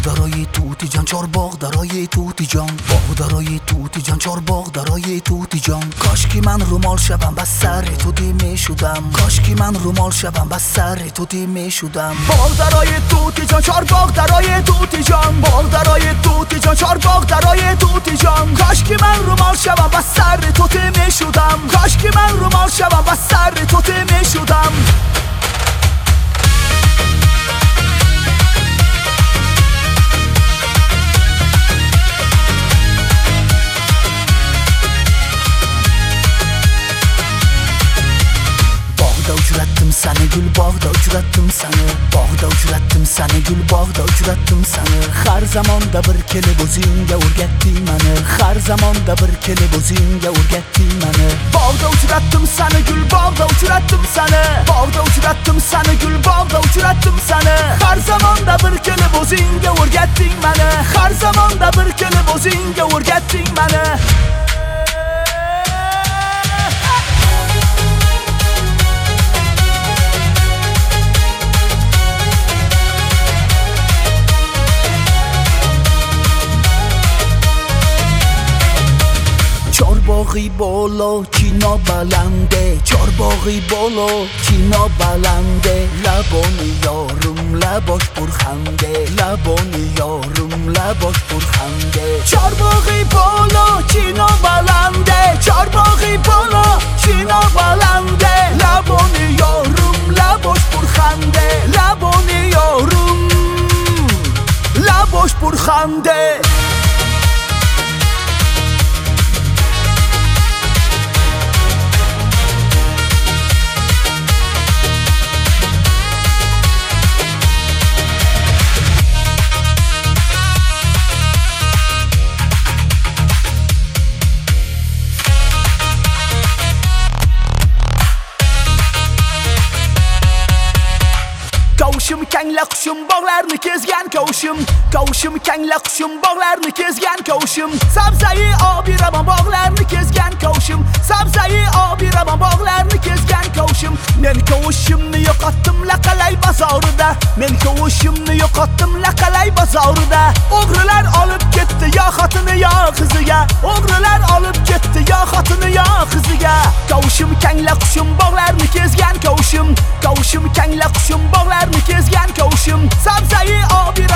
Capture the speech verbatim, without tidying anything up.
باغدارای توتی جان، چار باغدارای توتی جان، باغدارای توتی جان، چار باغدارای توتی جان. کاش که من رومال شدم بس سر توتی میشدم، کاش که من رومال شدم بس سر توتی میشدم. باغدارای توتی جان، چار باغدارای توتی جان، باغدارای توتی جان، چار باغدارای توتی جان. کاش که من رومال شدم بس سر توتی میشدم، کاش که من رومال شدم بس سر توتی میشدم. Bağda uçurattım seni gül, bağda uçurattım seni, bağda uçurattım seni gül, bağda uçurattım seni. Her zamanda bir kelib o'zingga o'rgatding meni, her zamanda bir kelib o'zingga o'rgatding meni. Bağda uçurattım seni gül, bağda uçurattım seni, bağda uçurattım seni gül, bağda uçurattım seni. Her zamanda bir kelib o'zingga o'rgatding meni, her zamanda bir kelib o'zingga o'rgatding meni. چارباغی بالا چینا بلنده، چارباغی بالا چینا بلنده. لبان یارم لباش پرخنده، لبان یارم لباش پرخنده. چارباغی بالا چینا بلنده، چارباغی بالا چینا بلنده. لبان یارم لباش پرخنده، لبان یارم لباش پرخنده. Kavuşum kangla qushim bog'larni kezgan kavuşum, kavuşum kangla qushim bog'larni kezgan kavuşum. Sabzai obiraman bog'larni kezgan kavuşum, sabzai obiraman bog'larni kezgan kavuşum. Men kavushimni yo'qotdim laqalay bozorida, men kavushimni yo'qotdim laqalay bozorida. O'g'rilar olib ketdi yo xotini yo qiziga, o'g'rilar olib ketdi yo xotini yo qiziga. Kavuşum kangla qushim bog'larni kezgan kavuşum, kavuşum kangla qushim bog'larni kezgan kavuşum. Sabzai obiraman